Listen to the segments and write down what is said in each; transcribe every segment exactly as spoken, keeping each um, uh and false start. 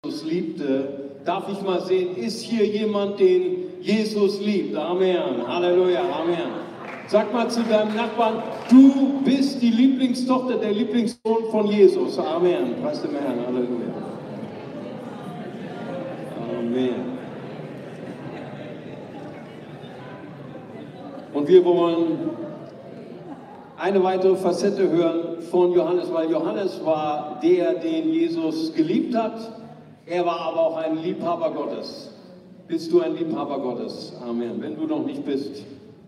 Jesus liebte. Darf ich mal sehen, ist hier jemand, den Jesus liebt? Amen. Halleluja. Amen. Sag mal zu deinem Nachbarn, du bist die Lieblingstochter, der Lieblingssohn von Jesus. Amen. Preis dem Herrn. Halleluja. Amen. Und wir wollen eine weitere Facette hören von Johannes, weil Johannes war der, den Jesus geliebt hat. Er war aber auch ein Liebhaber Gottes. Bist du ein Liebhaber Gottes? Amen. Wenn du noch nicht bist,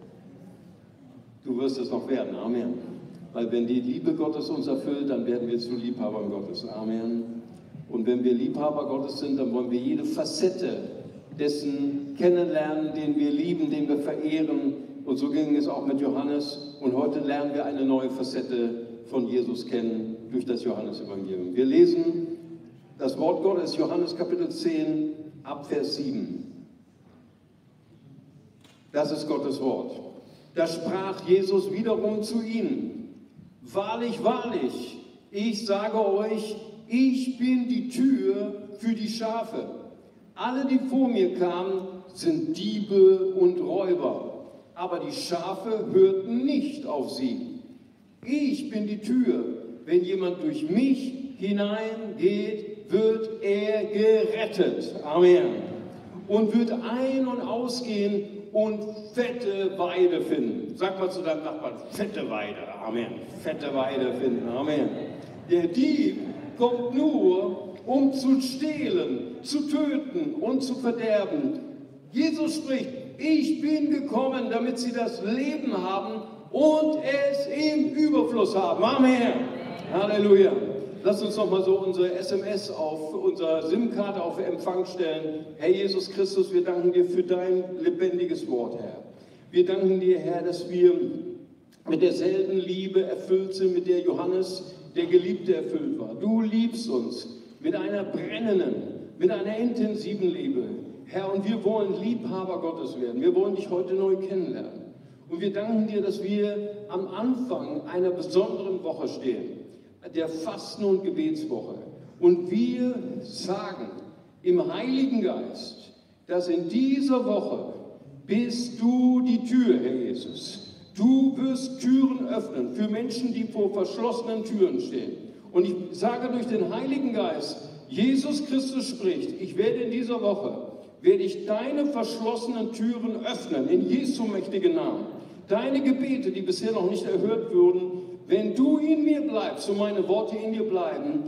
du wirst es noch werden. Amen. Weil wenn die Liebe Gottes uns erfüllt, dann werden wir zu Liebhabern Gottes. Amen. Und wenn wir Liebhaber Gottes sind, dann wollen wir jede Facette dessen kennenlernen, den wir lieben, den wir verehren. Und so ging es auch mit Johannes. Und heute lernen wir eine neue Facette von Jesus kennen durch das Johannesevangelium. Wir lesen das Wort Gottes, Johannes Kapitel zehn, ab Vers sieben. Das ist Gottes Wort. Da sprach Jesus wiederum zu ihnen: Wahrlich, wahrlich, ich sage euch, ich bin die Tür für die Schafe. Alle, die vor mir kamen, sind Diebe und Räuber, aber die Schafe hörten nicht auf sie. Ich bin die Tür. Wenn jemand durch mich hineingeht, wird er gerettet. Amen. Und wird ein- und ausgehen und fette Weide finden. Sag mal zu deinem Nachbarn, fette Weide. Amen. Fette Weide finden. Amen. Der Dieb kommt nur, um zu stehlen, zu töten und zu verderben. Jesus spricht: Ich bin gekommen, damit sie das Leben haben und es im Überfluss haben. Amen. Halleluja. Lass uns noch mal so unsere S M S auf unsere SIM-Karte auf Empfang stellen. Herr Jesus Christus, wir danken dir für dein lebendiges Wort, Herr. Wir danken dir, Herr, dass wir mit derselben Liebe erfüllt sind, mit der Johannes, der Geliebte, erfüllt war. Du liebst uns mit einer brennenden, mit einer intensiven Liebe. Herr, und wir wollen Liebhaber Gottes werden. Wir wollen dich heute neu kennenlernen. Und wir danken dir, dass wir am Anfang einer besonderen Woche stehen, der Fasten- und Gebetswoche. Und wir sagen im Heiligen Geist, dass in dieser Woche bist du die Tür, Herr Jesus. Du wirst Türen öffnen für Menschen, die vor verschlossenen Türen stehen. Und ich sage durch den Heiligen Geist, Jesus Christus spricht, ich werde in dieser Woche, werde ich deine verschlossenen Türen öffnen, in Jesu mächtigen Namen. Deine Gebete, die bisher noch nicht erhört wurden, wenn du in mir bleibst und meine Worte in dir bleiben,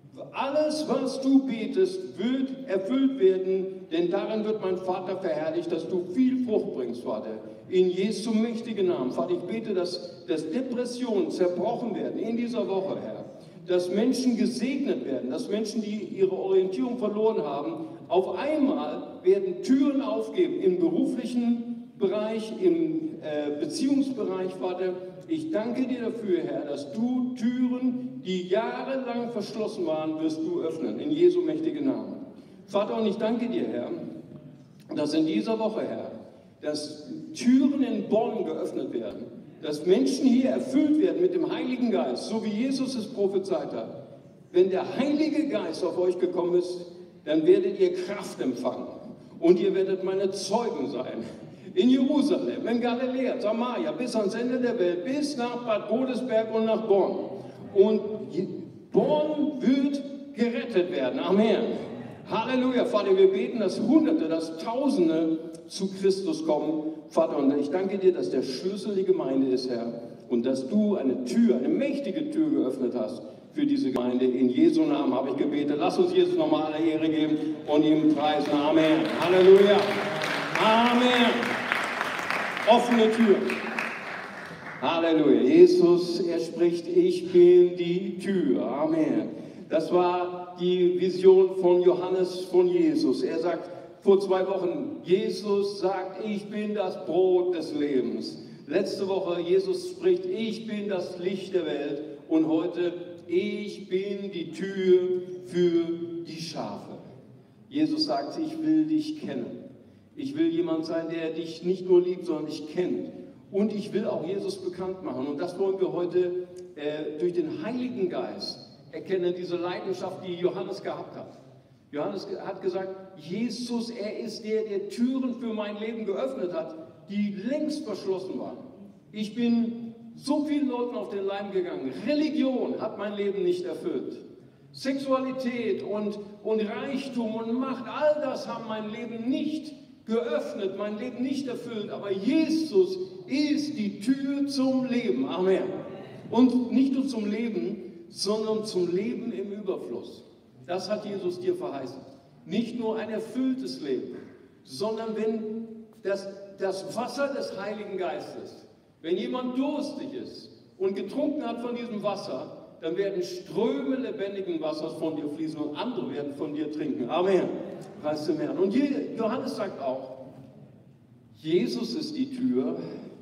alles, was du betest, wird erfüllt werden, denn darin wird mein Vater verherrlicht, dass du viel Frucht bringst, Vater. In Jesu mächtigen Namen. Vater, ich bete, dass, dass Depressionen zerbrochen werden in dieser Woche, Herr. Dass Menschen gesegnet werden, dass Menschen, die ihre Orientierung verloren haben, auf einmal werden Türen aufgeben im beruflichen Bereich, im äh, Beziehungsbereich, Vater. Ich danke dir dafür, Herr, dass du Türen, die jahrelang verschlossen waren, wirst du öffnen, in Jesu mächtigen Namen. Vater, und ich danke dir, Herr, dass in dieser Woche, Herr, dass Türen in Bonn geöffnet werden, dass Menschen hier erfüllt werden mit dem Heiligen Geist, so wie Jesus es prophezeit hat. Wenn der Heilige Geist auf euch gekommen ist, dann werdet ihr Kraft empfangen und ihr werdet meine Zeugen sein. In Jerusalem, in Galiläa, Samaria, bis ans Ende der Welt, bis nach Bad Godesberg und nach Bonn. Und Bonn wird gerettet werden. Amen. Halleluja, Vater, wir beten, dass Hunderte, dass Tausende zu Christus kommen. Vater, und ich danke dir, dass der Schlüssel die Gemeinde ist, Herr. Und dass du eine Tür, eine mächtige Tür geöffnet hast für diese Gemeinde. In Jesu Namen habe ich gebetet. Lass uns Jesus nochmal alle Ehre geben und ihm preisen. Amen. Halleluja. Amen. Offene Tür. Halleluja. Jesus, er spricht, ich bin die Tür. Amen. Das war die Vision von Johannes von Jesus. Er sagt vor zwei Wochen, Jesus sagt, ich bin das Brot des Lebens. Letzte Woche, Jesus spricht, ich bin das Licht der Welt. Und heute, ich bin die Tür für die Schafe. Jesus sagt, ich will dich kennen. Ich will jemand sein, der dich nicht nur liebt, sondern dich kennt. Und ich will auch Jesus bekannt machen. Und das wollen wir heute äh, durch den Heiligen Geist erkennen, diese Leidenschaft, die Johannes gehabt hat. Johannes hat gesagt, Jesus, er ist der, der Türen für mein Leben geöffnet hat, die längst verschlossen waren. Ich bin so vielen Leuten auf den Leim gegangen. Religion hat mein Leben nicht erfüllt. Sexualität und, und Reichtum und Macht, all das haben mein Leben nicht geöffnet, mein Leben nicht erfüllt. Aber Jesus ist die Tür zum Leben. Amen. Und nicht nur zum Leben, sondern zum Leben im Überfluss. Das hat Jesus dir verheißen. Nicht nur ein erfülltes Leben, sondern wenn das, das Wasser des Heiligen Geistes, wenn jemand durstig ist und getrunken hat von diesem Wasser, dann werden Ströme lebendigen Wassers von dir fließen und andere werden von dir trinken. Amen. Preis dem Herrn. Und Johannes sagt auch, Jesus ist die Tür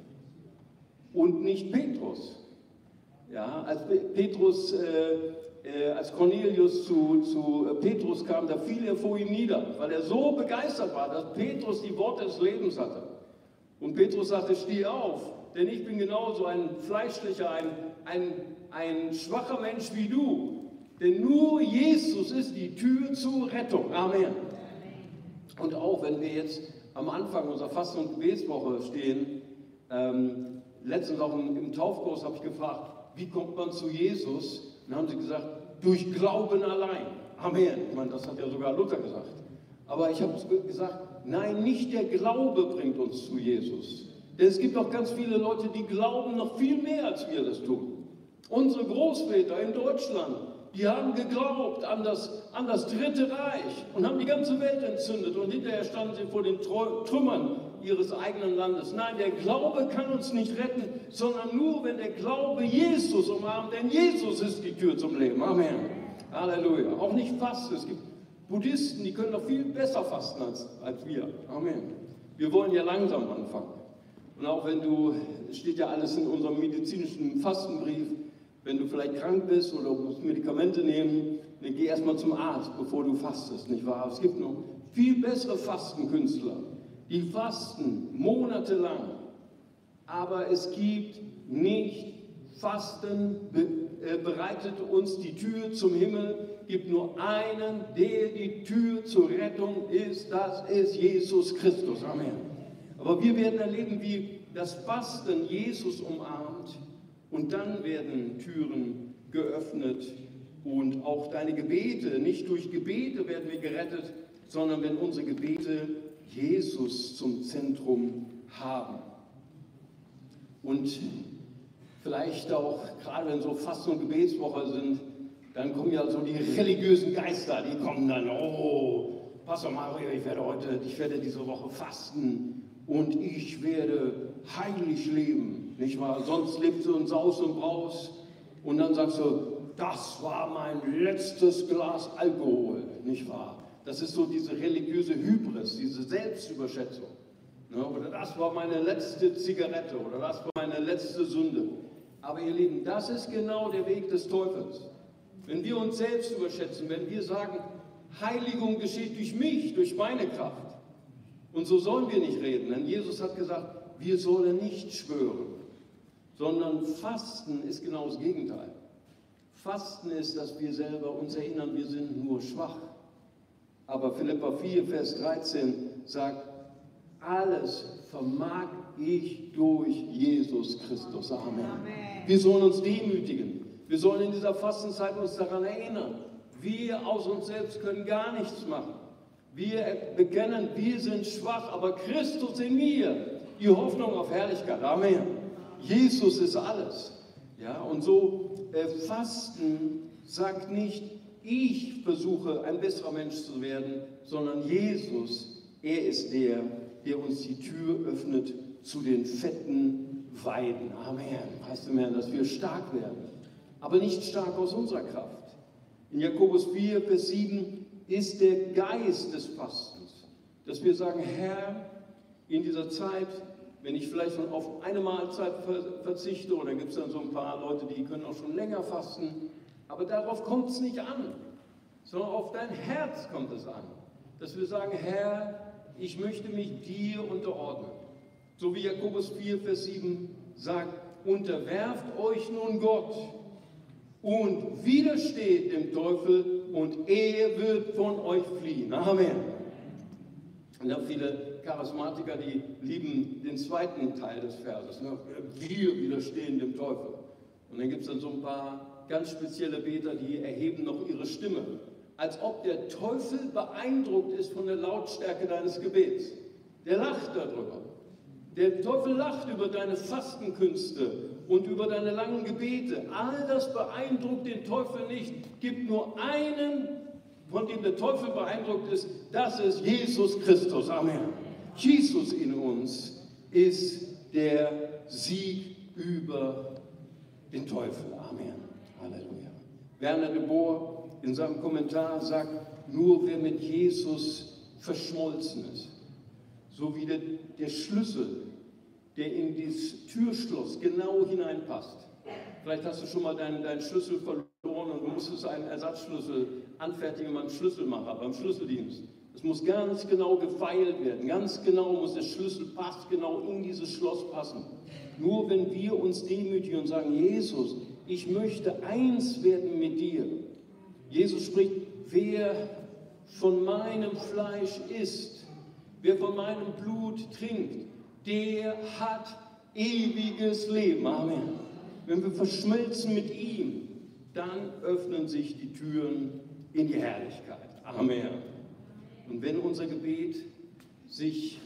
und nicht Petrus. Ja, als Petrus, äh, äh, als Cornelius zu, zu Petrus kam, da fiel er vor ihm nieder, weil er so begeistert war, dass Petrus die Worte des Lebens hatte. Und Petrus sagte, steh auf, denn ich bin genauso ein fleischlicher, ein, ein, ein schwacher Mensch wie du. Denn nur Jesus ist die Tür zur Rettung. Amen. Und auch wenn wir jetzt am Anfang unserer Fasten- und Gebetswoche stehen, ähm, letztens auch im, im Taufkurs habe ich gefragt, wie kommt man zu Jesus? Und dann haben sie gesagt, durch Glauben allein. Amen. Ich meine, das hat ja sogar Luther gesagt. Aber ich habe gesagt, nein, nicht der Glaube bringt uns zu Jesus. Denn es gibt auch ganz viele Leute, die glauben noch viel mehr, als wir das tun. Unsere Großväter in Deutschland, die haben geglaubt an das, an das Dritte Reich und haben die ganze Welt entzündet und hinterher standen sie vor den Trümmern ihres eigenen Landes. Nein, der Glaube kann uns nicht retten, sondern nur, wenn der Glaube Jesus umarmt, denn Jesus ist die Tür zum Leben. Amen. Halleluja. Auch nicht fasten. Es gibt Buddhisten, die können noch viel besser fasten als, als wir. Amen. Wir wollen ja langsam anfangen. Und auch wenn du, es steht ja alles in unserem medizinischen Fastenbrief, wenn du vielleicht krank bist oder musst Medikamente nehmen, dann geh erstmal zum Arzt, bevor du fastest, nicht wahr? Es gibt noch viel bessere Fastenkünstler, die fasten monatelang, aber es gibt nicht Fasten, be, äh, bereitet uns die Tür zum Himmel, gibt nur einen, der die Tür zur Rettung ist, das ist Jesus Christus. Amen. Aber wir werden erleben, wie das Fasten Jesus umarmt und dann werden Türen geöffnet und auch deine Gebete, nicht durch Gebete werden wir gerettet, sondern wenn unsere Gebete Jesus zum Zentrum haben. Und vielleicht auch, gerade wenn so Fasten- und Gebetswoche sind, dann kommen ja so die religiösen Geister, die kommen dann, oh, Pastor Mario, ich werde heute, ich werde diese Woche fasten und ich werde heilig leben, nicht wahr? Sonst lebst du in Saus und Braus und dann sagst du, das war mein letztes Glas Alkohol, nicht wahr? Das ist so diese religiöse Hybris, diese Selbstüberschätzung. Ne? Oder das war meine letzte Zigarette oder das war meine letzte Sünde. Aber ihr Lieben, das ist genau der Weg des Teufels. Wenn wir uns selbst überschätzen, wenn wir sagen, Heiligung geschieht durch mich, durch meine Kraft. Und so sollen wir nicht reden, denn Jesus hat gesagt, wir sollen nicht schwören, sondern Fasten ist genau das Gegenteil. Fasten ist, dass wir selber uns erinnern, wir sind nur schwach. Aber Philipper vier, Vers dreizehn sagt, alles vermag ich durch Jesus Christus. Amen. Amen. Wir sollen uns demütigen. Wir sollen in dieser Fastenzeit uns daran erinnern, wir aus uns selbst können gar nichts machen. Wir bekennen, wir sind schwach, aber Christus in mir, die Hoffnung auf Herrlichkeit. Amen. Jesus ist alles. Ja, und so äh, Fasten sagt nicht, ich versuche ein besserer Mensch zu werden, sondern Jesus, er ist der, der uns die Tür öffnet zu den fetten Weiden. Amen. Heißt im Herrn, dass wir stark werden, aber nicht stark aus unserer Kraft. In Jakobus vier, Vers sieben ist der Geist des Fastens, dass wir sagen, Herr, in dieser Zeit, wenn ich vielleicht auf eine Mahlzeit verzichte, oder gibt es dann so ein paar Leute, die können auch schon länger fasten, aber darauf kommt es nicht an, sondern auf dein Herz kommt es an, dass wir sagen, Herr, ich möchte mich dir unterordnen. So wie Jakobus vier, Vers sieben sagt, unterwerft euch nun Gott und widersteht dem Teufel und er wird von euch fliehen. Amen. Und ja, viele Charismatiker, die lieben den zweiten Teil des Verses. Ne? Wir widerstehen dem Teufel. Und dann gibt es dann so ein paar ganz spezielle Beter, die erheben noch ihre Stimme, als ob der Teufel beeindruckt ist von der Lautstärke deines Gebets. Der lacht darüber. Der Teufel lacht über deine Fastenkünste und über deine langen Gebete. All das beeindruckt den Teufel nicht. Es gibt nur einen, von dem der Teufel beeindruckt ist, das ist Jesus Christus. Amen. Jesus in uns ist der Sieg über den Teufel. Amen. Halleluja. Werner de Boer in seinem Kommentar sagt, nur wer mit Jesus verschmolzen ist, so wie der, der Schlüssel, der in dieses Türschloss genau hineinpasst. Vielleicht hast du schon mal deinen, deinen Schlüssel verloren und du musstest einen Ersatzschlüssel anfertigen beim Schlüsselmacher, beim Schlüsseldienst. Es muss ganz genau gefeilt werden, ganz genau muss der Schlüssel passt genau in dieses Schloss passen. Nur wenn wir uns demütigen und sagen, Jesus, ich möchte eins werden mit dir. Jesus spricht, wer von meinem Fleisch isst, wer von meinem Blut trinkt, der hat ewiges Leben. Amen. Wenn wir verschmelzen mit ihm, dann öffnen sich die Türen in die Herrlichkeit. Amen. Und wenn unser Gebet sich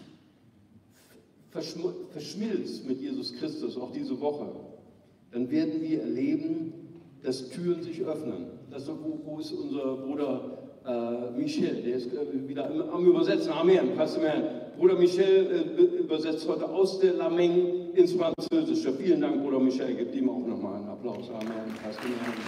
verschmilzt mit Jesus Christus, auch diese Woche, dann werden wir erleben, dass Türen sich öffnen. Das ist, wo, wo ist unser Bruder äh, Michel, der ist äh, wieder am, am Übersetzen. Amen, Pastor Amen. Bruder Michel äh, übersetzt heute aus der Lameng ins Französische. Vielen Dank, Bruder Michel. Gebt ihm auch nochmal einen Applaus. Amen, Pastor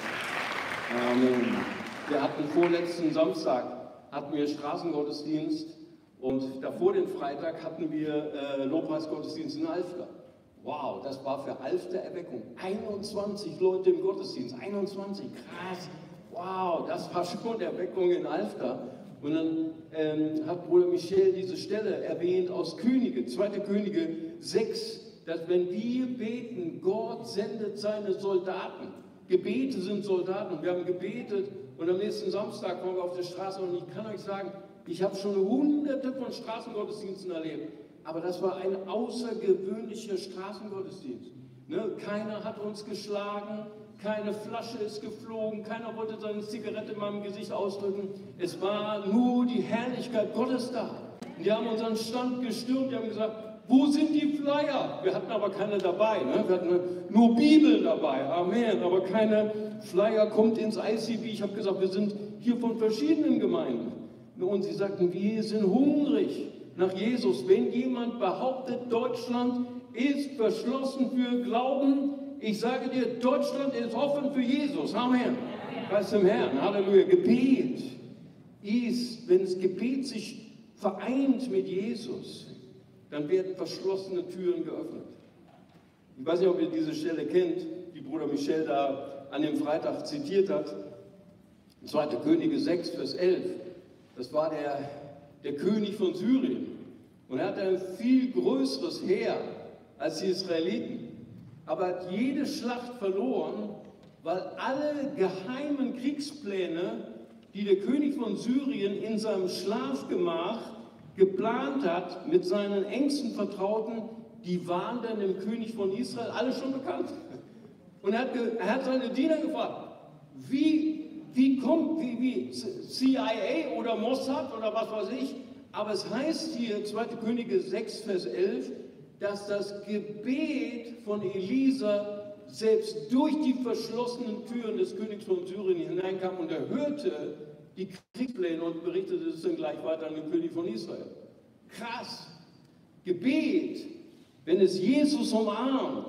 Amen. Amen. Wir hatten vorletzten Samstag hatten wir Straßengottesdienst und davor den Freitag hatten wir äh, Lobpreisgottesdienst in Alfter. Wow, das war für Alfter Erweckung. einundzwanzig Leute im Gottesdienst, einundzwanzig, krass. Wow, das war schon Erweckung in Alfter. Und dann ähm, hat Bruder Michel diese Stelle erwähnt aus Könige, zweite Könige sechs, dass wenn wir beten, Gott sendet seine Soldaten. Gebete sind Soldaten. Wir haben gebetet und am nächsten Samstag waren wir auf der Straße und ich kann euch sagen, ich habe schon hunderte von Straßengottesdiensten erlebt, aber das war ein außergewöhnlicher Straßengottesdienst. Ne? Keiner hat uns geschlagen, keine Flasche ist geflogen, keiner wollte seine Zigarette in meinem Gesicht ausdrücken. Es war nur die Herrlichkeit Gottes da. Und die haben unseren Stand gestürmt, die haben gesagt, wo sind die Flyer? Wir hatten aber keine dabei, ne? Wir hatten nur Bibel dabei, Amen, aber keine Flyer, kommt ins I C B. Ich habe gesagt, wir sind hier von verschiedenen Gemeinden. Und sie sagten, wir sind hungrig nach Jesus. Wenn jemand behauptet, Deutschland ist verschlossen für Glauben, ich sage dir, Deutschland ist offen für Jesus. Amen. Preis dem Herrn. Halleluja. Gebet ist, wenn das Gebet sich vereint mit Jesus, dann werden verschlossene Türen geöffnet. Ich weiß nicht, ob ihr diese Stelle kennt, die Bruder Michel da an dem Freitag zitiert hat. zweite Könige sechs, Vers elf. Das war der, der König von Syrien. Und er hatte ein viel größeres Heer als die Israeliten. Aber er hat jede Schlacht verloren, weil alle geheimen Kriegspläne, die der König von Syrien in seinem Schlafgemach geplant hat mit seinen engsten Vertrauten, die waren dann dem König von Israel alle schon bekannt. Und er hat, er hat seine Diener gefragt, wie, wie kommt, wie, wie C I A oder Mossad oder was weiß ich, aber es heißt hier, zweite Könige sechs, Vers elf, dass das Gebet von Elisa selbst durch die verschlossenen Türen des Königs von Syrien hineinkam und er hörte die Kriegspläne und berichtete es dann gleich weiter an den König von Israel. Krass! Gebet, wenn es Jesus umarmt,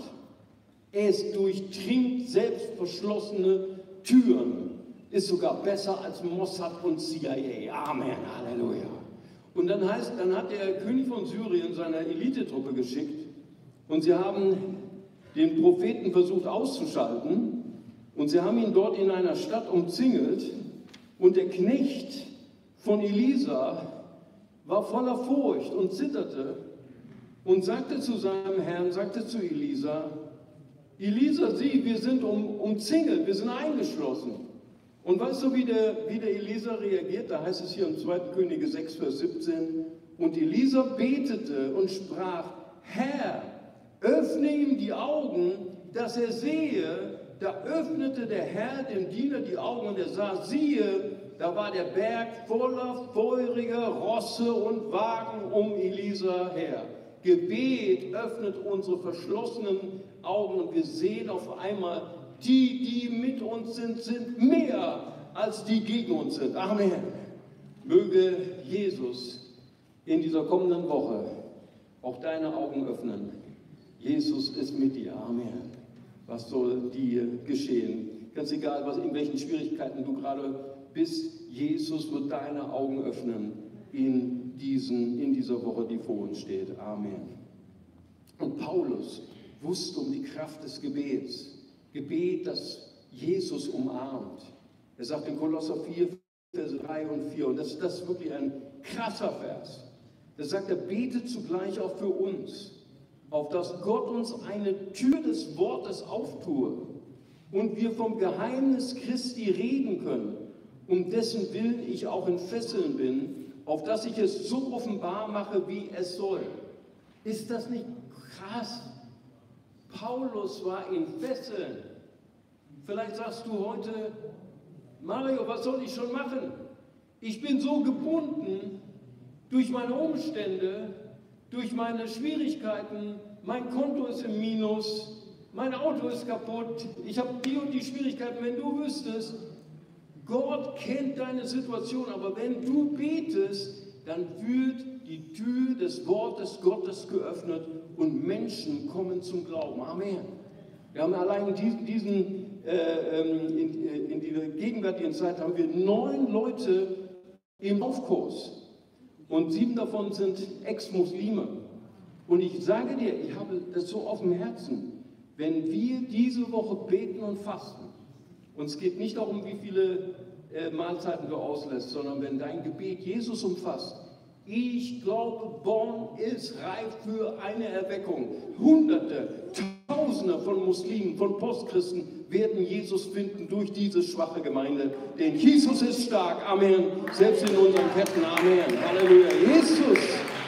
es durchdringt selbst verschlossene Türen, ist sogar besser als Mossad und C I A. Amen, Halleluja. Und dann, heißt, dann hat der König von Syrien seine Elitetruppe geschickt und sie haben den Propheten versucht auszuschalten und sie haben ihn dort in einer Stadt umzingelt und der Knecht von Elisa war voller Furcht und zitterte und sagte zu seinem Herrn, sagte zu Elisa, Elisa sieht, wir sind um, umzingelt, wir sind eingeschlossen. Und weißt du, wie der, wie der Elisa reagiert? Da heißt es hier im zweiten Könige sechs, Vers siebzehn. Und Elisa betete und sprach, Herr, öffne ihm die Augen, dass er sehe. Da öffnete der Herr dem Diener die Augen und er sah, siehe, da war der Berg voller feuriger Rosse und Wagen um Elisa her. Gebet öffnet unsere verschlossenen Augen und wir sehen auf einmal, die, die mit uns sind, sind mehr als die gegen uns sind. Amen. Möge Jesus in dieser kommenden Woche auch deine Augen öffnen. Jesus ist mit dir. Amen. Was soll dir geschehen? Ganz egal, was, in welchen Schwierigkeiten du gerade bist, Jesus wird deine Augen öffnen in, diesen, in dieser Woche, die vor uns steht. Amen. Und Paulus wusste um die Kraft des Gebets. Gebet, das Jesus umarmt. Er sagt in Kolosser vier, Verse drei und vier, und das, das ist wirklich ein krasser Vers. Da sagt er, betet zugleich auch für uns, auf dass Gott uns eine Tür des Wortes auftue und wir vom Geheimnis Christi reden können, um dessen Willen ich auch in Fesseln bin, auf dass ich es so offenbar mache, wie es soll. Ist das nicht krass? Paulus war in Fesseln. Vielleicht sagst du heute, Mario, was soll ich schon machen? Ich bin so gebunden durch meine Umstände, durch meine Schwierigkeiten. Mein Konto ist im Minus, mein Auto ist kaputt, ich habe die und die Schwierigkeiten. Wenn du wüsstest, Gott kennt deine Situation, aber wenn du betest, dann wird die Tür des Wortes Gottes geöffnet und Menschen kommen zum Glauben. Amen. Wir haben allein in, diesen, diesen, äh, in, in dieser gegenwärtigen Zeit haben wir neun Leute im Aufkurs und sieben davon sind Ex-Muslime. Und ich sage dir, ich habe das so auf dem Herzen, wenn wir diese Woche beten und fasten, und es geht nicht darum, wie viele äh, Mahlzeiten du auslässt, sondern wenn dein Gebet Jesus umfasst. Ich glaube, Bonn ist reif für eine Erweckung. Hunderte, Tausende von Muslimen, von Postchristen werden Jesus finden durch diese schwache Gemeinde. Denn Jesus ist stark. Amen. Selbst in unseren Ketten. Amen. Halleluja. Jesus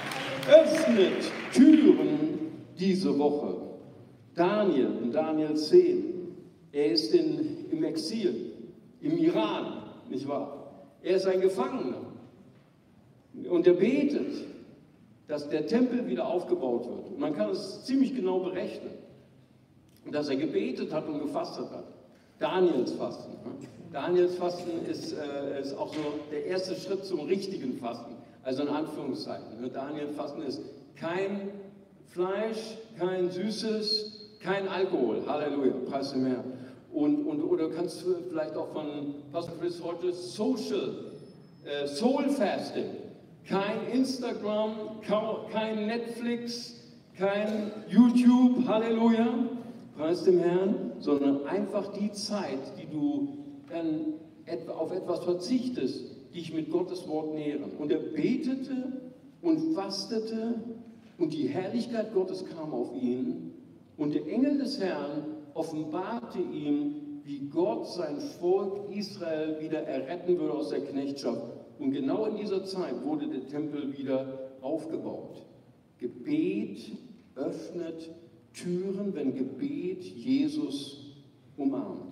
öffnet Türen diese Woche. Daniel, in Daniel zehn, er ist in, im Exil, im Iran, nicht wahr? Er ist ein Gefangener. Und er betet, dass der Tempel wieder aufgebaut wird. Und man kann es ziemlich genau berechnen, dass er gebetet hat und gefastet hat. Daniels Fasten. Daniels Fasten ist, äh, ist auch so der erste Schritt zum richtigen Fasten. Also in Anführungszeichen. Daniels Fasten ist kein Fleisch, kein Süßes, kein Alkohol. Halleluja, preis dem Herrn. Und, und, oder kannst du vielleicht auch von Pastor Chris heute Social, äh, Soul Fasting. Kein Instagram, kein Netflix, kein YouTube, Halleluja, preis dem Herrn, sondern einfach die Zeit, die du dann auf etwas verzichtest, dich mit Gottes Wort nähren. Und er betete und fastete und die Herrlichkeit Gottes kam auf ihn und der Engel des Herrn offenbarte ihm, wie Gott sein Volk Israel wieder erretten würde aus der Knechtschaft. Und genau in dieser Zeit wurde der Tempel wieder aufgebaut. Gebet öffnet Türen, wenn Gebet Jesus umarmt.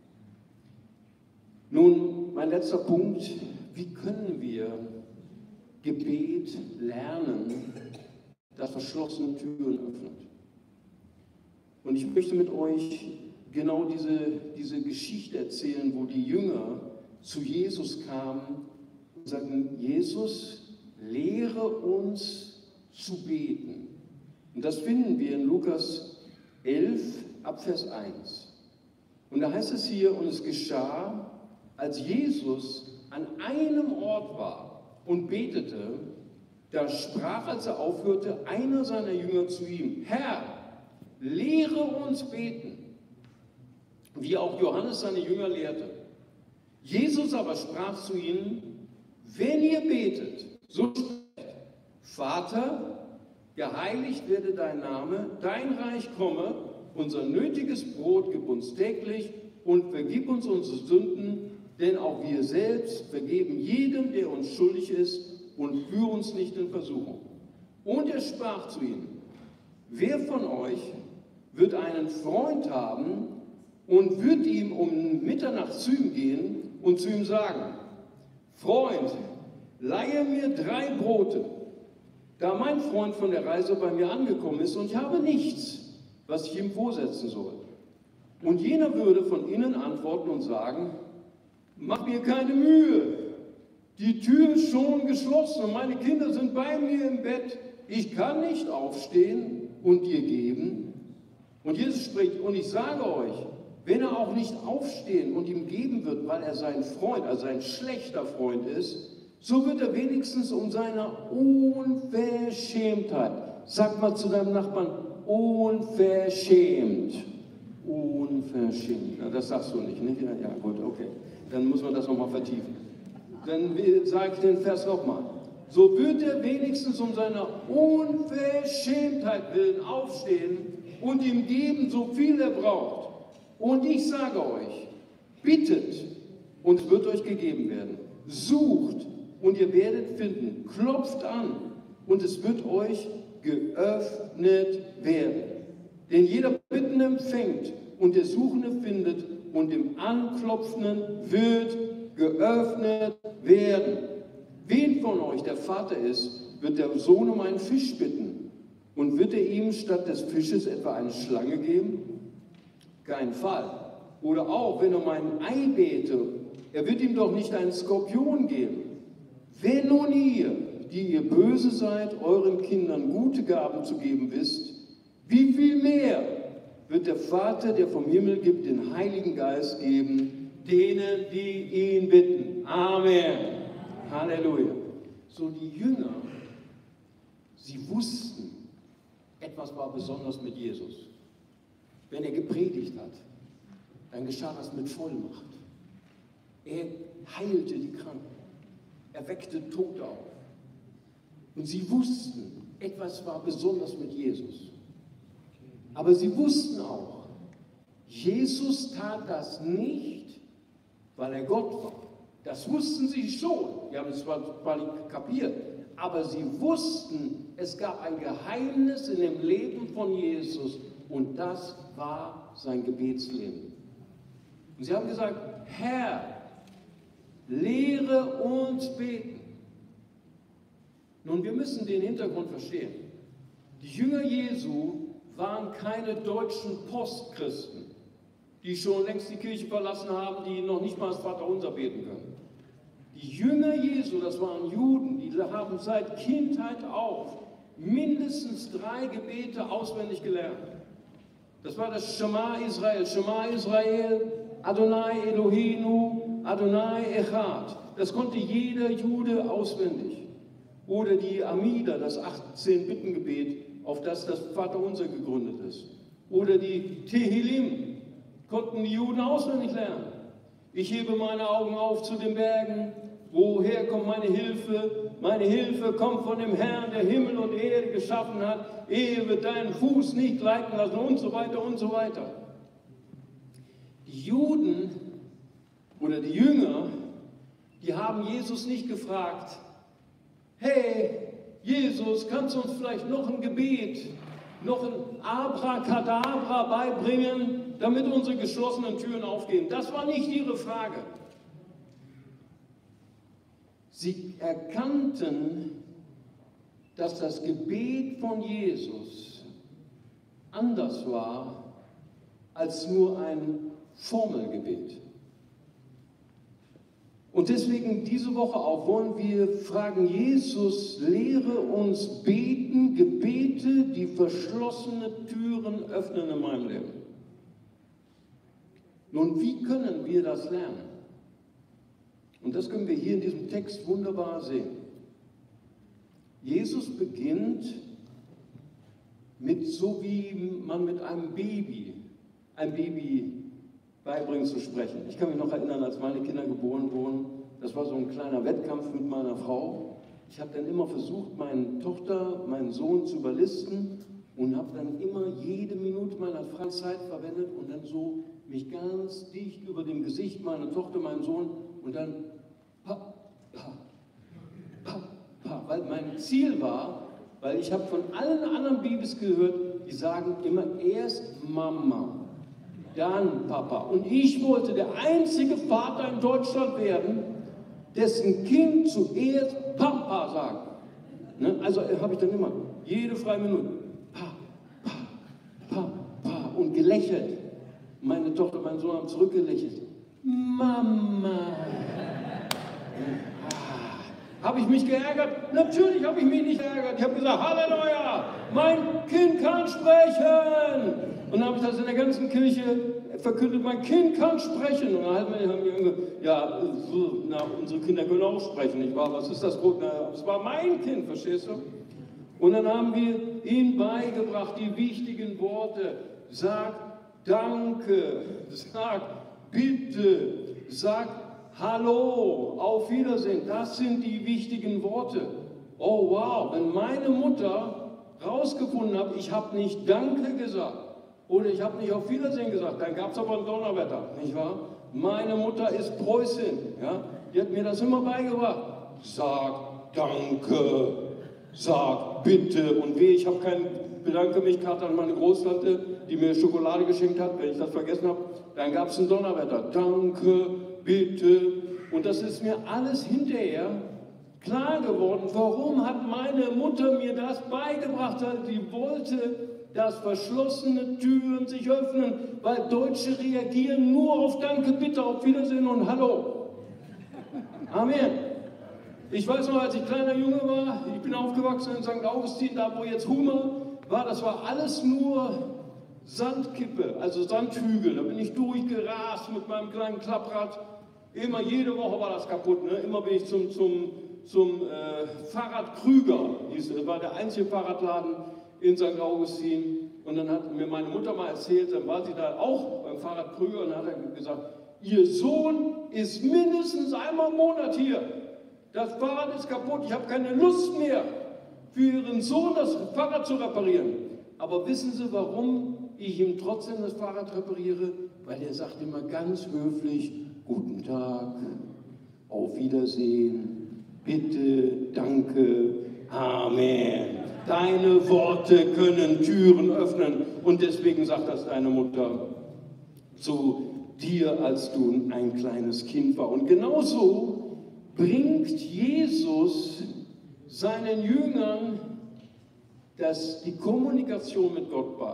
Nun, mein letzter Punkt, wie können wir Gebet lernen, das verschlossene Türen öffnet? Und ich möchte mit euch genau diese, diese Geschichte erzählen, wo die Jünger zu Jesus kamen und sagten, Jesus, lehre uns zu beten. Und das finden wir in Lukas elf, ab Vers eins. Und da heißt es hier, und es geschah, als Jesus an einem Ort war und betete, da sprach, als er aufhörte, einer seiner Jünger zu ihm, Herr, lehre uns beten, wie auch Johannes seine Jünger lehrte. Jesus aber sprach zu ihnen, wenn ihr betet, so sprecht, Vater, geheiligt werde dein Name, dein Reich komme, unser nötiges Brot gib uns täglich und vergib uns unsere Sünden, denn auch wir selbst vergeben jedem, der uns schuldig ist, und führe uns nicht in Versuchung. Und er sprach zu ihnen: Wer von euch wird einen Freund haben und wird ihm um Mitternacht zu ihm gehen und zu ihm sagen: Freund, leihe mir drei Brote, da mein Freund von der Reise bei mir angekommen ist und ich habe nichts, was ich ihm vorsetzen soll. Und jener würde von innen antworten und sagen: Mach mir keine Mühe, die Tür ist schon geschlossen und meine Kinder sind bei mir im Bett. Ich kann nicht aufstehen und dir geben. Und Jesus spricht: Und ich sage euch, wenn er auch nicht aufstehen und ihm geben wird, weil er sein Freund, also ein schlechter Freund ist, so wird er wenigstens um seine Unverschämtheit, sag mal zu deinem Nachbarn, unverschämt, unverschämt, na, das sagst du nicht, nicht? Ja, ja, gut, okay, dann muss man das nochmal vertiefen. Dann sage ich den Vers nochmal. So wird er wenigstens um seiner Unverschämtheit willen aufstehen und ihm geben, so viel er braucht. Und ich sage euch, bittet und es wird euch gegeben werden. Sucht und ihr werdet finden. Klopft an und es wird euch geöffnet werden. Denn jeder Bittende empfängt und der Suchende findet und dem Anklopfenden wird geöffnet werden. Wen von euch der Vater ist, wird der Sohn um einen Fisch bitten und wird er ihm statt des Fisches etwa eine Schlange geben? Kein Fall. Oder auch, wenn er um ein Ei bete, er wird ihm doch nicht einen Skorpion geben. Wenn nun ihr, die ihr böse seid, euren Kindern gute Gaben zu geben wisst, wie viel mehr wird der Vater, der vom Himmel gibt, den Heiligen Geist geben, denen, die ihn bitten. Amen. Halleluja. So die Jünger, sie wussten, etwas war besonders mit Jesus. Wenn er gepredigt hat, dann geschah das mit Vollmacht. Er heilte die Kranken, er weckte Tote auf. Und sie wussten, etwas war besonders mit Jesus. Aber sie wussten auch, Jesus tat das nicht, weil er Gott war. Das wussten sie schon. Die haben es zwar nicht kapiert, aber sie wussten, es gab ein Geheimnis in dem Leben von Jesus und das war sein Gebetsleben. Und sie haben gesagt: Herr, lehre uns beten. Nun, wir müssen den Hintergrund verstehen. Die Jünger Jesu waren keine deutschen Postchristen, die schon längst die Kirche verlassen haben, die noch nicht mal das Vaterunser beten können. Die Jünger Jesu, das waren Juden, die haben seit Kindheit auf mindestens drei Gebete auswendig gelernt. Das war das Shema Israel, Shema Israel, Adonai Eloheinu, Adonai Echad. Das konnte jeder Jude auswendig. Oder die Amida, das achtzehn-Bitten-Gebet, auf das das Vaterunser gegründet ist. Oder die Tehillim, konnten die Juden auswendig lernen. Ich hebe meine Augen auf zu den Bergen, woher kommt meine Hilfe? Meine Hilfe kommt von dem Herrn, der Himmel und Erde geschaffen hat. Er wird deinen Fuß nicht gleiten lassen und so weiter und so weiter. Die Juden oder die Jünger, die haben Jesus nicht gefragt: Hey, Jesus, kannst du uns vielleicht noch ein Gebet, noch ein Abracadabra beibringen, damit unsere geschlossenen Türen aufgehen? Das war nicht ihre Frage. Sie erkannten, dass das Gebet von Jesus anders war als nur ein Formelgebet. Und deswegen diese Woche auch wollen wir fragen: Jesus, lehre uns beten, Gebete, die verschlossene Türen öffnen in meinem Leben. Nun, wie können wir das lernen? Und das können wir hier in diesem Text wunderbar sehen. Jesus beginnt mit, so wie man mit einem Baby, ein Baby beibringen zu sprechen. Ich kann mich noch erinnern, als meine Kinder geboren wurden, das war so ein kleiner Wettkampf mit meiner Frau. Ich habe dann immer versucht, meine Tochter, meinen Sohn zu überlisten und habe dann immer jede Minute meiner Freizeit verwendet und dann so mich ganz dicht über dem Gesicht meiner Tochter, meinem Sohn und dann pa, pa, pa, pa, weil mein Ziel war, weil ich habe von allen anderen Babys gehört, die sagen immer erst Mama, dann Papa. Und ich wollte der einzige Vater in Deutschland werden, dessen Kind zuerst Papa sagt. Ne? Also habe ich dann immer jede freie Minute Pa, Pa, Pa, Pa und gelächelt. Meine Tochter und mein Sohn haben zurückgelächelt. Mama. Ah, habe ich mich geärgert? Natürlich habe ich mich nicht geärgert. Ich habe gesagt, Halleluja, mein Kind kann sprechen. Und dann habe ich das in der ganzen Kirche verkündet, mein Kind kann sprechen. Und dann haben wir gesagt, ja, so, na, unsere Kinder können auch sprechen, nicht wahr? Was ist das? Es war mein Kind, verstehst du? Und dann haben wir ihm beigebracht, die wichtigen Worte. Sag Danke, sag Bitte, sag Hallo, auf Wiedersehen. Das sind die wichtigen Worte. Oh wow, wenn meine Mutter rausgefunden hat, ich habe nicht Danke gesagt oder ich habe nicht auf Wiedersehen gesagt, dann gab es aber ein Donnerwetter, nicht wahr? Meine Mutter ist Preußin, ja? Die hat mir das immer beigebracht. Sag Danke, sag Bitte und weh, ich habe keinen bedanke mich Karte an meine Großtante, die mir Schokolade geschenkt hat, wenn ich das vergessen habe, dann gab es ein Donnerwetter. Danke, bitte. Und das ist mir alles hinterher klar geworden. Warum hat meine Mutter mir das beigebracht? Sie wollte, dass verschlossene Türen sich öffnen, weil Deutsche reagieren nur auf Danke, bitte, auf Wiedersehen und Hallo. Amen. Ich weiß noch, als ich kleiner Junge war, ich bin aufgewachsen in Sankt Augustin, da wo jetzt Humer war, das war alles nur Sandkippe, also Sandhügel. Da bin ich durchgerast mit meinem kleinen Klapprad. Immer, jede Woche war das kaputt. Ne? Immer bin ich zum, zum, zum äh, Fahrrad Krüger, hieß, das war der einzige Fahrradladen in Sankt Augustin. Und dann hat mir meine Mutter mal erzählt, dann war sie da auch beim Fahrrad Krüger und hat er gesagt, ihr Sohn ist mindestens einmal im Monat hier. Das Fahrrad ist kaputt, ich habe keine Lust mehr, für Ihren Sohn das Fahrrad zu reparieren. Aber wissen Sie, warum ich ihm trotzdem das Fahrrad repariere? Weil er sagt immer ganz höflich, guten Tag, auf Wiedersehen, bitte, danke, Amen. Deine Worte können Türen öffnen und deswegen sagt das deine Mutter zu dir, als du ein kleines Kind war. Und genauso bringt Jesus seinen Jüngern das, die Kommunikation mit Gott bei.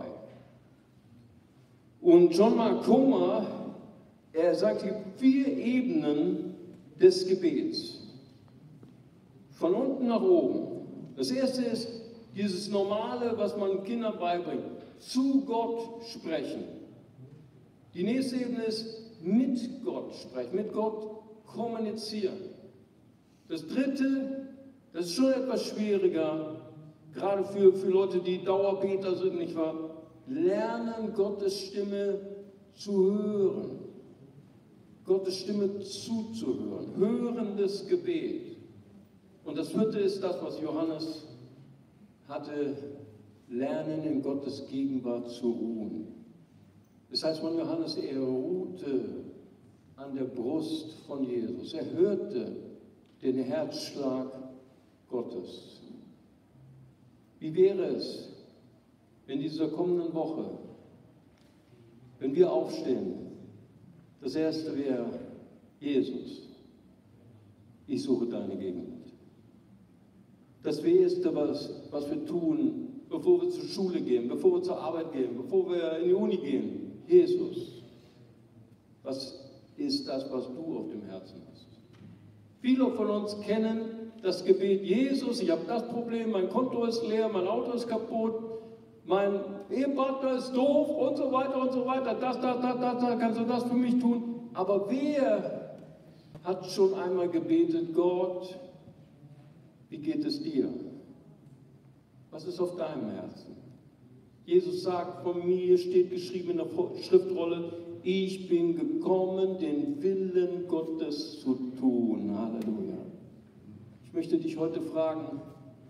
Und John Mark Comer, er sagt, die vier Ebenen des Gebets. Von unten nach oben. Das erste ist dieses Normale, was man Kindern beibringt. Zu Gott sprechen. Die nächste Ebene ist mit Gott sprechen, mit Gott kommunizieren. Das dritte, das ist schon etwas schwieriger, gerade für, für Leute, die Dauerbeter sind, nicht wahr? Lernen, Gottes Stimme zu hören. Gottes Stimme zuzuhören. Hörendes Gebet. Und das vierte ist das, was Johannes hatte, lernen in Gottes Gegenwart zu ruhen. Das heißt von Johannes, er ruhte an der Brust von Jesus. Er hörte den Herzschlag Gottes. Wie wäre es, wenn dieser kommenden Woche, wenn wir aufstehen, das erste wäre, Jesus, ich suche deine Gegenwart. Das erste, was, was wir tun, bevor wir zur Schule gehen, bevor wir zur Arbeit gehen, bevor wir in die Uni gehen, Jesus, was ist das, was du auf dem Herzen hast? Viele von uns kennen das Gebet, Jesus, ich habe das Problem, mein Konto ist leer, mein Auto ist kaputt, mein Ehepartner ist doof und so weiter und so weiter, das, das, das, das, das, kannst du das für mich tun? Aber wer hat schon einmal gebetet, Gott, wie geht es dir? Was ist auf deinem Herzen? Jesus sagt, von mir steht geschrieben in der Schriftrolle, ich bin gekommen, den Willen Gottes zu tun. Halleluja. Ich möchte dich heute fragen,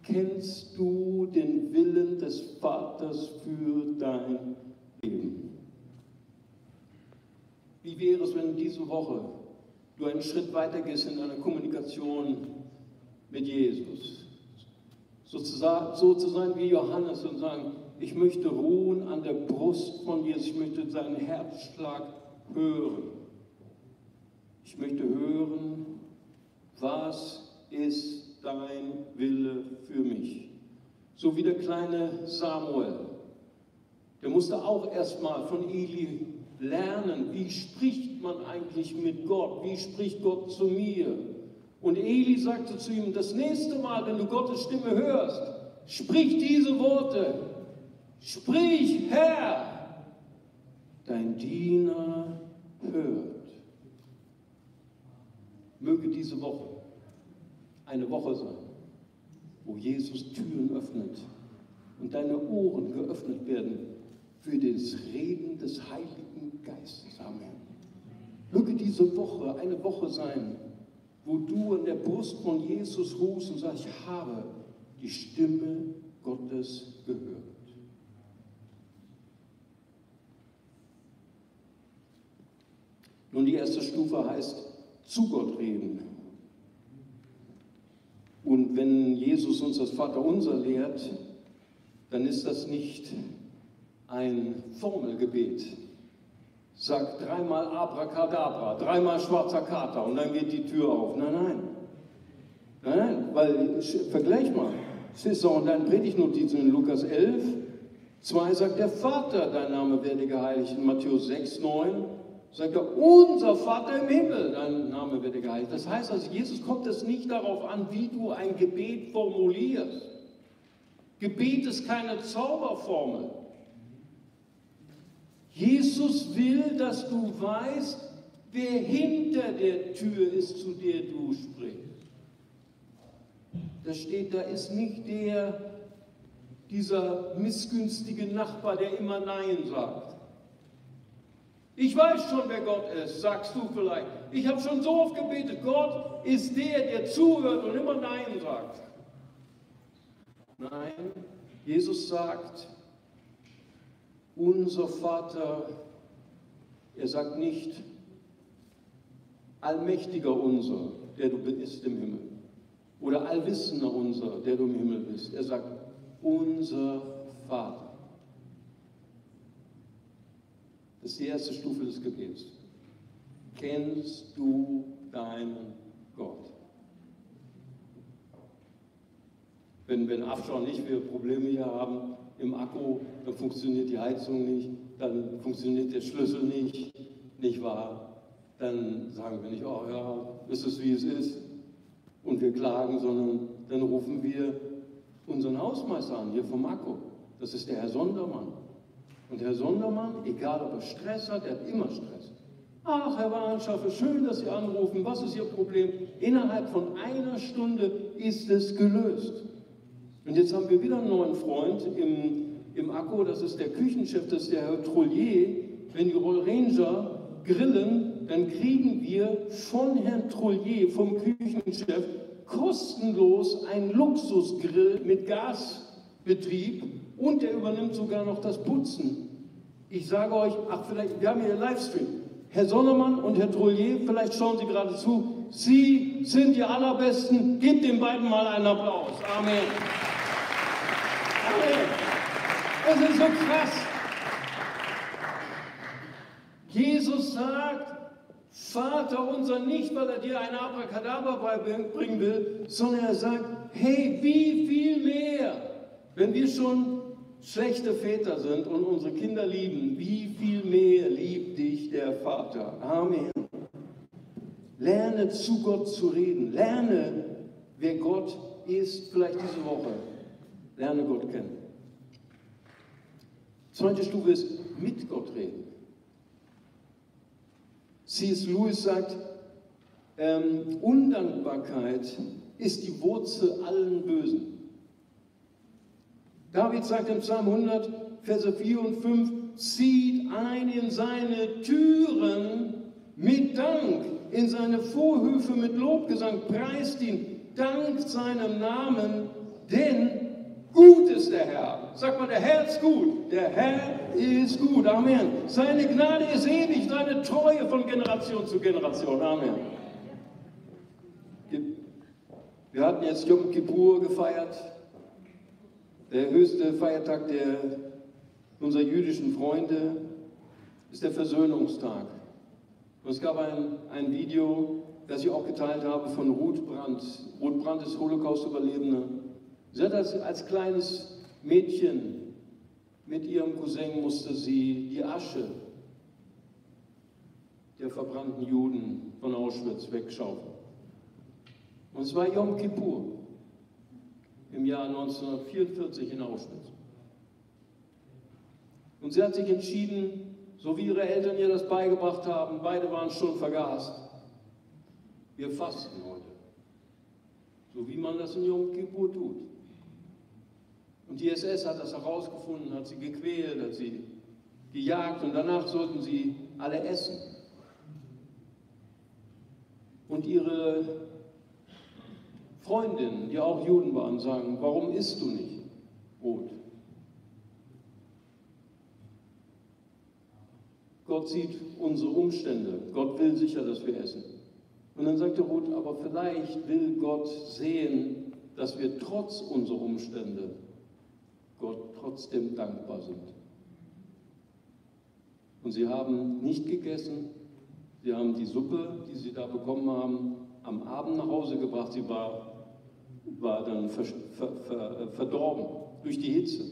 kennst du den Willen des Vaters für dein Leben? Wie wäre es, wenn diese Woche du einen Schritt weiter gehst in deiner Kommunikation mit Jesus? So zu, so zu sein wie Johannes und sagen, ich möchte ruhen an der Brust von Jesus, ich möchte seinen Herzschlag hören. Ich möchte hören, was ist dein Wille für mich? So wie der kleine Samuel. Der musste auch erstmal von Eli lernen, wie spricht man eigentlich mit Gott? Wie spricht Gott zu mir? Und Eli sagte zu ihm, das nächste Mal, wenn du Gottes Stimme hörst, sprich diese Worte. Sprich, Herr, dein Diener hört. Möge diese Woche eine Woche sein, wo Jesus Türen öffnet und deine Ohren geöffnet werden für das Reden des Heiligen Geistes. Amen. Möge diese Woche eine Woche sein, wo du an der Brust von Jesus ruhst und sagst, ich habe die Stimme Gottes gehört. Nun, die erste Stufe heißt, zu Gott reden. Und wenn Jesus uns das Vaterunser lehrt, dann ist das nicht ein Formelgebet. Sag dreimal Abracadabra, dreimal schwarzer Kater und dann geht die Tür auf. Nein, nein. Nein, nein, weil, vergleich mal, es ist auch in deinen Predigtnotizen in Lukas elf, zwei sagt der Vater, dein Name werde geheiligt. In Matthäus sechs, neun sagt er, unser Vater im Himmel, dein Name werde geheiligt. Das heißt also, Jesus kommt es nicht darauf an, wie du ein Gebet formulierst. Gebet ist keine Zauberformel. Jesus will, dass du weißt, wer hinter der Tür ist, zu der du sprichst. Da steht, da ist nicht der, dieser missgünstige Nachbar, der immer Nein sagt. Ich weiß schon, wer Gott ist, sagst du vielleicht. Ich habe schon so oft gebetet, Gott ist der, der zuhört und immer Nein sagt. Nein, Jesus sagt, unser Vater, er sagt nicht, allmächtiger unser, der du bist im Himmel. Oder allwissender unser, der du im Himmel bist. Er sagt, unser Vater. Das ist die erste Stufe des Gebets. Kennst du deinen Gott? Wenn, wenn Afscha und ich wir Probleme hier haben im Akku, dann funktioniert die Heizung nicht, dann funktioniert der Schlüssel nicht, nicht wahr? Dann sagen wir nicht, oh ja, ist es wie es ist und wir klagen, sondern dann rufen wir unseren Hausmeister an, hier vom Akku. Das ist der Herr Sondermann. Und Herr Sondermann, egal ob er Stress hat, er hat immer Stress. Ach, Herr Warnschaffe, schön, dass Sie anrufen. Was ist Ihr Problem? Innerhalb von einer Stunde ist es gelöst. Und jetzt haben wir wieder einen neuen Freund im, im Akku, das ist der Küchenchef, das ist der Herr Trollier. Wenn die Roll Ranger grillen, dann kriegen wir von Herrn Trollier, vom Küchenchef, kostenlos einen Luxusgrill mit Gasbetrieb und der übernimmt sogar noch das Putzen. Ich sage euch, ach vielleicht, wir haben hier einen Livestream. Herr Sondermann und Herr Trollier, vielleicht schauen Sie gerade zu, Sie sind die Allerbesten, gebt den beiden mal einen Applaus. Amen. Amen. Das ist so krass. Jesus sagt, Vater unser nicht, weil er dir eine Abracadabra beibringen will, sondern er sagt, hey, wie viel mehr, wenn wir schon schlechte Väter sind und unsere Kinder lieben, wie viel mehr liebt dich der Vater. Amen. Lerne zu Gott zu reden. Lerne, wer Gott ist, vielleicht diese Woche. Lerne Gott kennen. Zweite Stufe ist, mit Gott reden. C S Lewis sagt, ähm, Undankbarkeit ist die Wurzel allen Bösen. David sagt im Psalm hundert, Verse vier und fünf, zieht ein in seine Türen mit Dank, in seine Vorhöfe mit Lobgesang, preist ihn, dankt seinem Namen, denn gut ist der Herr. Sag mal, der Herr ist gut. Der Herr ist gut. Amen. Seine Gnade ist ewig, seine Treue von Generation zu Generation. Amen. Wir hatten jetzt Yom Kippur gefeiert, der höchste Feiertag der, unserer jüdischen Freunde, ist der Versöhnungstag. Und es gab ein, ein Video, das ich auch geteilt habe, von Ruth Brandt. Ruth Brandt ist Holocaust-Überlebende. Sie hat als, als kleines Mädchen mit ihrem Cousin musste sie die Asche der verbrannten Juden von Auschwitz wegschaufeln. Und es war Yom Kippur im Jahr neunzehnhundertvierundvierzig in Auschwitz. Und sie hat sich entschieden, so wie ihre Eltern ihr das beigebracht haben, beide waren schon vergast, wir fasten heute. So wie man das in Yom Kippur tut. Und die S S hat das herausgefunden, hat sie gequält, hat sie gejagt und danach sollten sie alle essen. Und ihre Freundinnen, die auch Juden waren, sagen, warum isst du nicht Brot? Gott sieht unsere Umstände. Gott will sicher, dass wir essen. Und dann sagte Ruth, aber vielleicht will Gott sehen, dass wir trotz unserer Umstände Gott trotzdem dankbar sind. Und sie haben nicht gegessen. Sie haben die Suppe, die sie da bekommen haben, am Abend nach Hause gebracht. Sie war, war dann ver, ver, ver, verdorben durch die Hitze.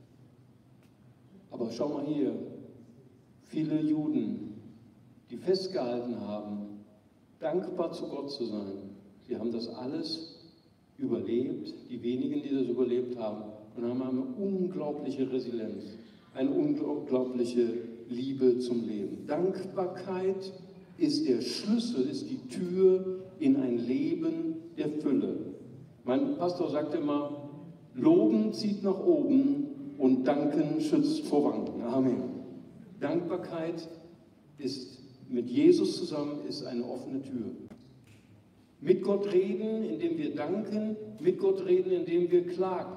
Aber schau mal hier, viele Juden, die festgehalten haben, dankbar zu Gott zu sein. Sie haben das alles überlebt, die wenigen, die das überlebt haben, und haben eine unglaubliche Resilienz, eine unglaubliche Liebe zum Leben. Dankbarkeit ist der Schlüssel, ist die Tür in ein Leben der Fülle. Mein Pastor sagte immer, Loben zieht nach oben und Danken schützt vor Wanken. Amen. Dankbarkeit ist mit Jesus zusammen ist eine offene Tür. Mit Gott reden, indem wir danken, mit Gott reden, indem wir klagen.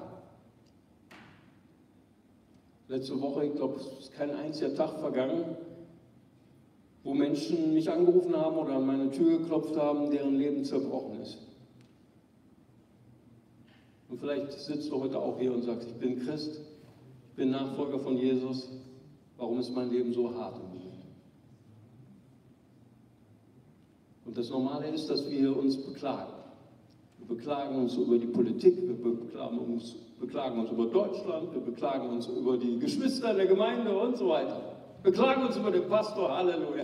Letzte Woche, ich glaube, es ist kein einziger Tag vergangen, wo Menschen mich angerufen haben oder an meine Tür geklopft haben, deren Leben zerbrochen ist. Und vielleicht sitzt du heute auch hier und sagst, ich bin Christ, ich bin Nachfolger von Jesus, warum ist mein Leben so hart im Moment? Und das Normale ist, dass wir uns beklagen. Wir beklagen uns über die Politik, wir beklagen uns, beklagen uns über Deutschland, wir beklagen uns über die Geschwister der Gemeinde und so weiter. Wir beklagen uns über den Pastor, Halleluja.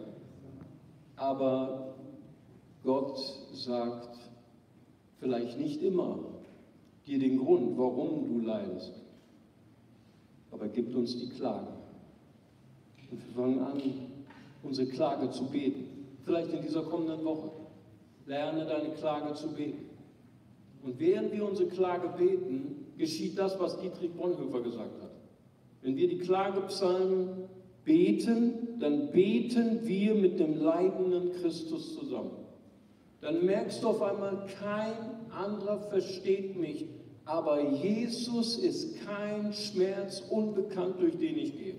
Aber Gott sagt vielleicht nicht immer dir den Grund, warum du leidest. Aber er gibt uns die Klage. Und wir fangen an, unsere Klage zu beten. Vielleicht in dieser kommenden Woche. Lerne deine Klage zu beten. Und während wir unsere Klage beten, geschieht das, was Dietrich Bonhoeffer gesagt hat. Wenn wir die Klagepsalmen beten, dann beten wir mit dem leidenden Christus zusammen. Dann merkst du auf einmal, kein anderer versteht mich, aber Jesus ist kein Schmerz unbekannt, durch den ich gehe.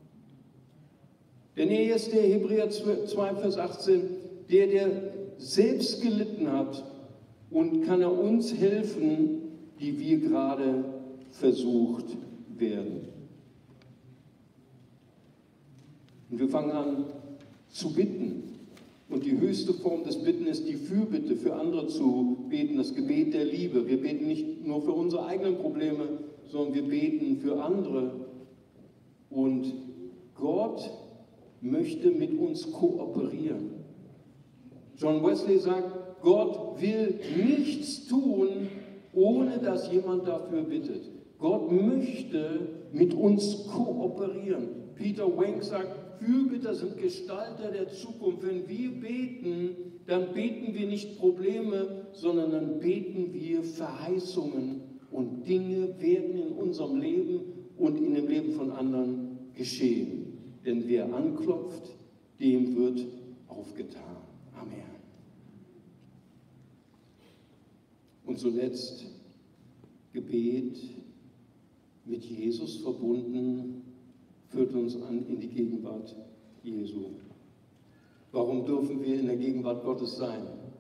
Denn er ist der, Hebräer zwei, Vers achtzehn, der, der selbst gelitten hat, und kann er uns helfen, die wir gerade versucht werden. Und wir fangen an zu bitten. Und die höchste Form des Bitten ist die Fürbitte, für andere zu beten, das Gebet der Liebe. Wir beten nicht nur für unsere eigenen Probleme, sondern wir beten für andere. Und Gott möchte mit uns kooperieren. John Wesley sagt, Gott will nichts tun, ohne dass jemand dafür bittet. Gott möchte mit uns kooperieren. Peter Wenk sagt, Fürbitter sind Gestalter der Zukunft. Wenn wir beten, dann beten wir nicht Probleme, sondern dann beten wir Verheißungen. Und Dinge werden in unserem Leben und in dem Leben von anderen geschehen. Denn wer anklopft, dem wird aufgetan. Amen. Und zuletzt Gebet mit Jesus verbunden führt uns an in die Gegenwart Jesu. Warum dürfen wir in der Gegenwart Gottes sein?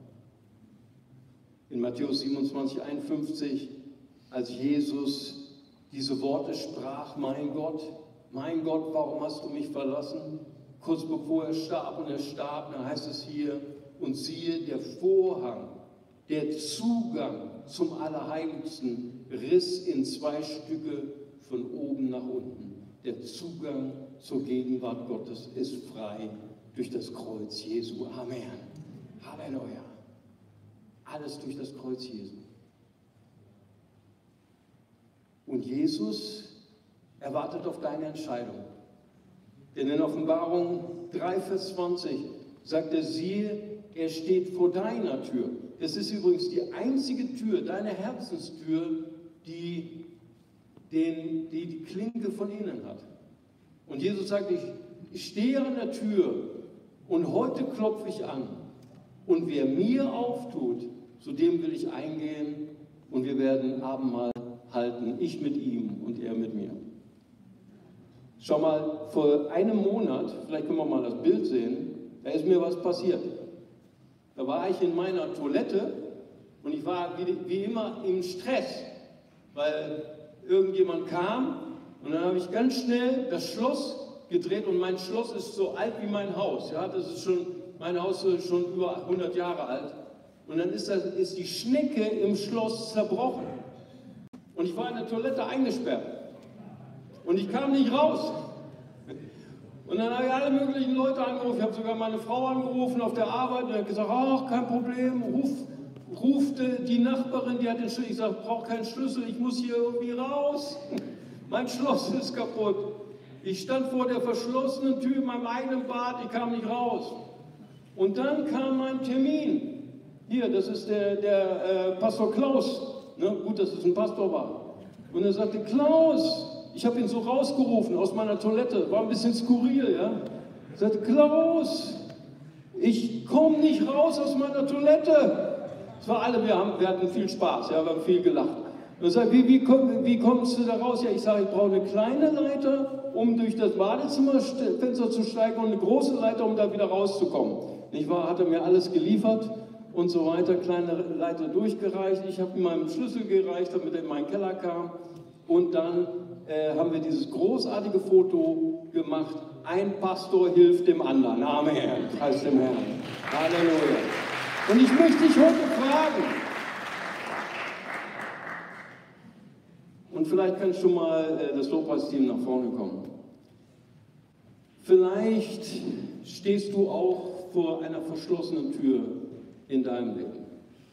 In Matthäus siebenundzwanzig, einundfünfzig, als Jesus diese Worte sprach, mein Gott, mein Gott, warum hast du mich verlassen? Kurz bevor er starb, und er starb, dann heißt es hier, und siehe, der Vorhang, der Zugang zum Allerheiligsten riss in zwei Stücke von oben nach unten. Der Zugang zur Gegenwart Gottes ist frei durch das Kreuz Jesu. Amen. Halleluja. Alles durch das Kreuz Jesu. Und Jesus erwartet auf deine Entscheidung. Denn in Offenbarung drei, Vers zwanzig sagt er, siehe, er steht vor deiner Tür. Das ist übrigens die einzige Tür, deine Herzenstür, die, den, die die Klinke von innen hat. Und Jesus sagt, ich, ich stehe an der Tür und heute klopfe ich an. Und wer mir auftut, zu dem will ich eingehen und wir werden Abendmahl halten, ich mit ihm und er mit mir. Schau mal, vor einem Monat, vielleicht können wir mal das Bild sehen, da ist mir was passiert. Da war ich in meiner Toilette und ich war wie, wie immer im Stress, weil irgendjemand kam und dann habe ich ganz schnell das Schloss gedreht und mein Schloss ist so alt wie mein Haus. Ja, das ist schon, mein Haus ist schon über hundert Jahre alt. Und dann ist, das, ist die Schnecke im Schloss zerbrochen. Und ich war in der Toilette eingesperrt. Und ich kam nicht raus. Und dann habe ich alle möglichen Leute angerufen. Ich habe sogar meine Frau angerufen auf der Arbeit und habe gesagt, ach, kein Problem, ruf, rufte die Nachbarin, die hat den Schlüssel. Ich sage, ich brauche keinen Schlüssel, ich muss hier irgendwie raus. Mein Schloss ist kaputt. Ich stand vor der verschlossenen Tür in meinem eigenen Bad, ich kam nicht raus. Und dann kam mein Termin. Hier, das ist der, der äh, Pastor Klaus. Ne? Gut, dass es ein Pastor war. Und er sagte, Klaus, ich habe ihn so rausgerufen aus meiner Toilette, war ein bisschen skurril, ja. Er sagte, Klaus, ich komme nicht raus aus meiner Toilette. Es war alle, wir, haben, wir hatten viel Spaß, ja, wir haben viel gelacht. Und er sagt, wie, wie, komm, wie kommst du da raus? Ja, ich sage, ich brauche eine kleine Leiter, um durch das Badezimmerfenster zu steigen und eine große Leiter, um da wieder rauszukommen. Nicht wahr? Hat er mir alles geliefert und so weiter, kleine Leiter durchgereicht. Ich habe ihm meinen Schlüssel gereicht, damit er in meinen Keller kam. Und dann äh, haben wir dieses großartige Foto gemacht. Ein Pastor hilft dem anderen. Amen. Preis dem Herrn. Halleluja. Und ich möchte dich heute fragen, und vielleicht kannst du mal äh, das Lobpreisteam nach vorne kommen. Vielleicht stehst du auch vor einer verschlossenen Tür in deinem Leben.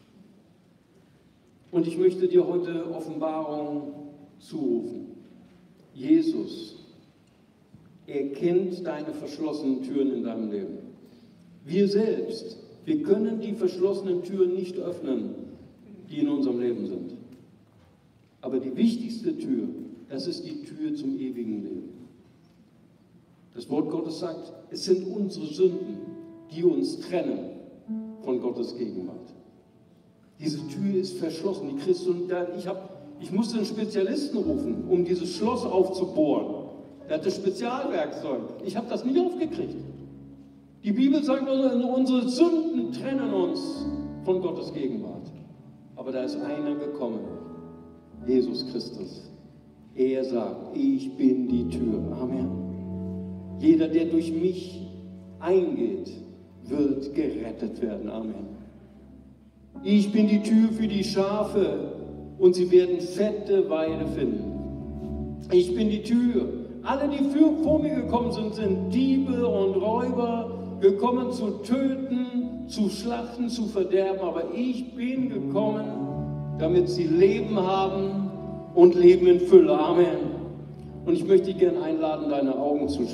Und ich möchte dir heute Offenbarung zurufen. Jesus, er kennt deine verschlossenen Türen in deinem Leben. Wir selbst, wir können die verschlossenen Türen nicht öffnen, die in unserem Leben sind. Aber die wichtigste Tür, das ist die Tür zum ewigen Leben. Das Wort Gottes sagt, es sind unsere Sünden, die uns trennen von Gottes Gegenwart. Diese Tür ist verschlossen. Die Christen, ich, hab, ich musste einen Spezialisten rufen, um dieses Schloss aufzubohren. Der hatte Spezialwerkzeug. Ich habe das nicht aufgekriegt. Die Bibel sagt, unsere Sünden trennen uns von Gottes Gegenwart. Aber da ist einer gekommen, Jesus Christus. Er sagt, ich bin die Tür. Amen. Jeder, der durch mich eingeht, wird gerettet werden. Amen. Ich bin die Tür für die Schafe und sie werden fette Weide finden. Ich bin die Tür. Alle, die vor mir gekommen sind, sind Diebe und Räuber, gekommen zu töten, zu schlachten, zu verderben. Aber ich bin gekommen, damit sie Leben haben und Leben in Fülle. Amen. Und ich möchte dich gerne einladen, deine Augen zu schließen.